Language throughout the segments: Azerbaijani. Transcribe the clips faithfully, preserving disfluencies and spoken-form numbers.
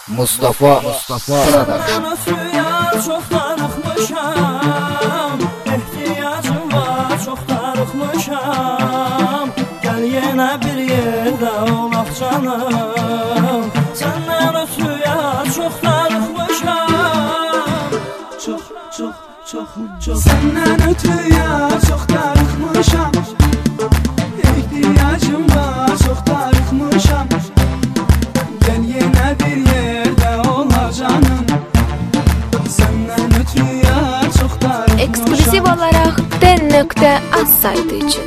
Mustafa Mustafa Senden suya çok darıxmışam, ehtiyacım var, çok darıxmışam. Gel yine bir yerde olaq canım. Senden suya çok darıxmışam, çok çok çok çok. Senden ötüye çok darıxmışam, ehtiyacım var, çok darıxmışam. Gel yine bir yerde olaq canım. Senden ötüye çok darıxmışam. Ekskluziv olarak den nokta az saytı için.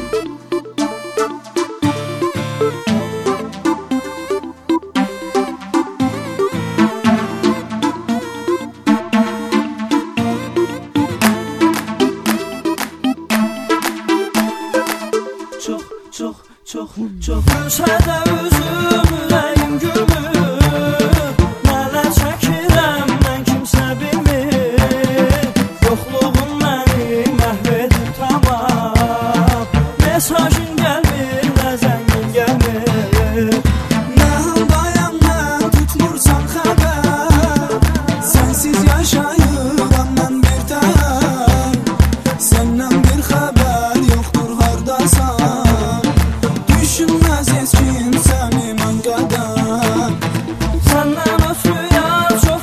Çok çok çok çok. Gülşədə üzüm ürəyim gülmür, nələr çəkirəm mən kimsə bilmir. Yoxluğun məni məhv edib tamam, mesajın gəlmir, nə zəngin gəlmir. Nə haldayam mən tutmursan xəbər, sənsiz yaşayıram mən bir tər. Səndən bir xəbər yoxdur hardasan, düşünməz heç kim səni mən qədər. Səndən ötüyə çox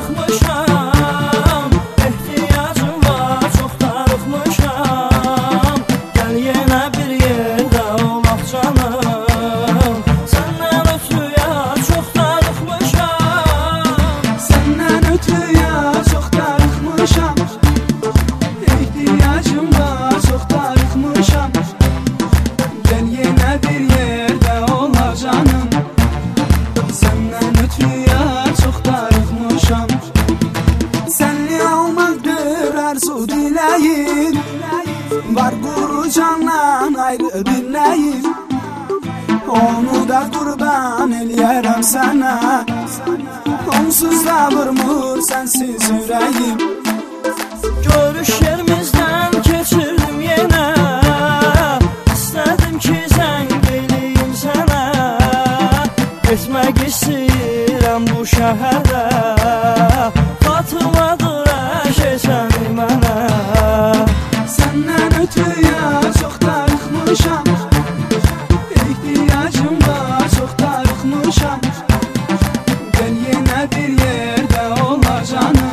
darıxmışam, ehtiyacım var, çox darıxmışam. Gəl yenə bir yerdə olaq canım. Səndən ötüyə çox darıxmışam. Səndən ötüyə çox darıxmışam, ehtiyacım var, çox darıxmışam. Gəl yenə bir yerdə olaq canım. Səndən ötüyə çox darıxmışam. Səni almaqdır arzu diləyim, var quru candan ayrı dinləyim. Onu da qurban eləyərəm sənə, onsuz da vurmur sənsiz ürəyim. Görüş yerimizdən keçirdim yenə, İstədim ki zəng eləyim sənə. Getmək istəyirəm bu şəhərə, xatırladır hər şey səni mənə. Səndən ötüyə çox darıxmışam, ehtiyacım var, çox darıxmışam. Gəl yenə bir yerdə olaq canım.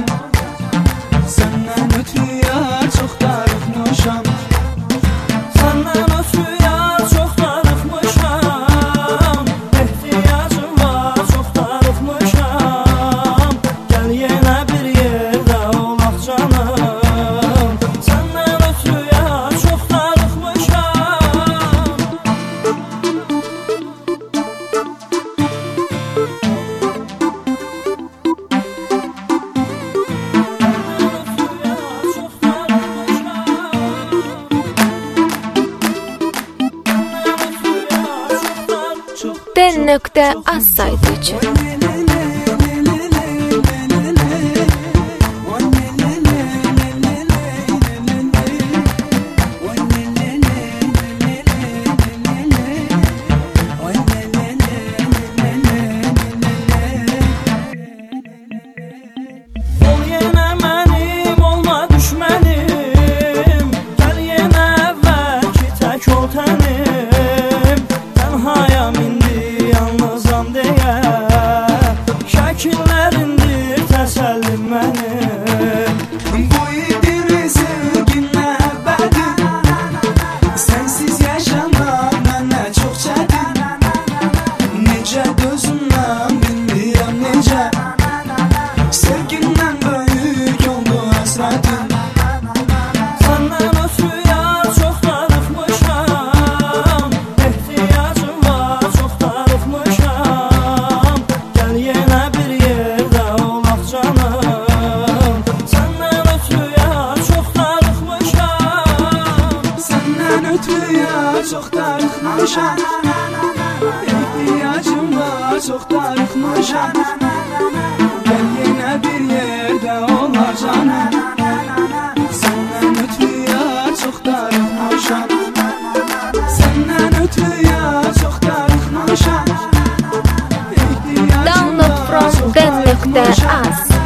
Səndən ötüyə çox darıxmışam. Səndən ötüyə çox darıxmışam, ehtiyacım var, çox darıxmışam. Gəl yenə bir yerdə olaq canım. Səndən ötüyə çox darıxmışam. den nokta az saytı için. Ol yenə mənim, olma düşmənim. Gəl yenə əvvəlki tək ol tənim. Tənhayam indi, yalnızam deyə, şəkillərindir təsəllim mənim. Bu idir sevginlə əbədim, sənsiz yaşamaq mənə çox çətin. Necə gözümdən bilmirəm necə, sevgindən böyük oldu həsrətim. Səndən ötüyə çox darıxmışam, ehtiyacım var, çox darıxmışam. Gəl yenə bir yerdə olaq canım. Səndən ötüyə çox darıxmışam. Səndən ötüyə çox darıxmışam, ehtiyacım var, çox darıxmışam. Gəl yenə bir yerdə olaq canım. Səndən ötüyə çox darıxmışam. Səndən ötüyə çox darıxmışam. Download from den az